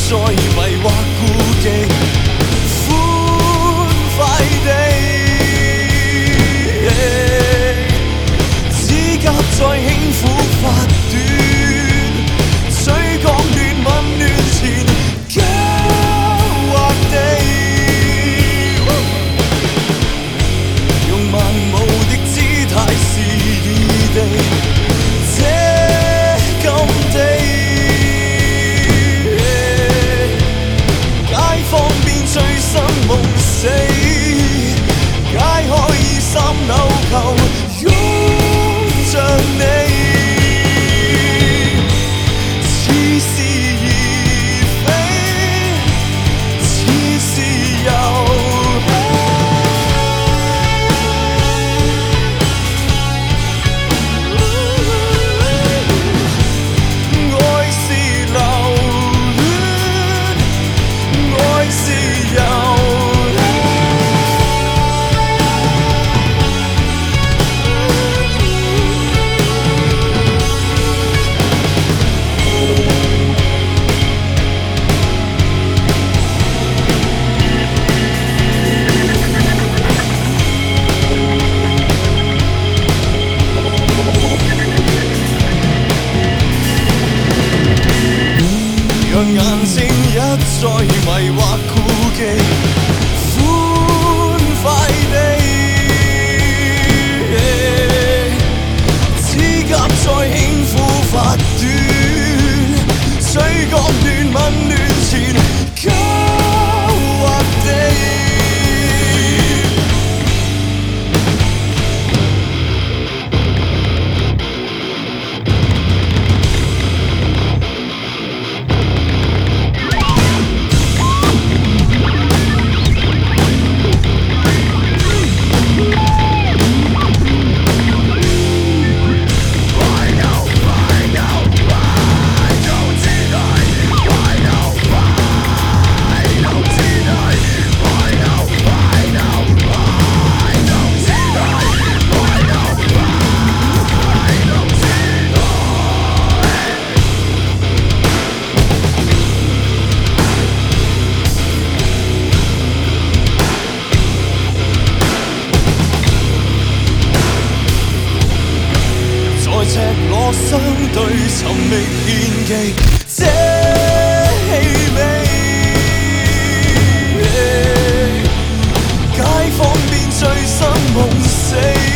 再迷惑顧忌，歡快地，指甲在輕撫發短，水光暖吻暖前，狡猾地，用漫舞的姿態肆意地，這禁地。醉生夢死，解開衣衫紐扣，擁着你，似是而非，似是遊戲，愛是流戀，愛是遊。讓眼睛一再迷惑顧忌，歡快地，指甲在輕撫發短，水光暖吻暖前，狡猾地。赤裸相對尋覓獻技，這氣味，解放便醉生夢死。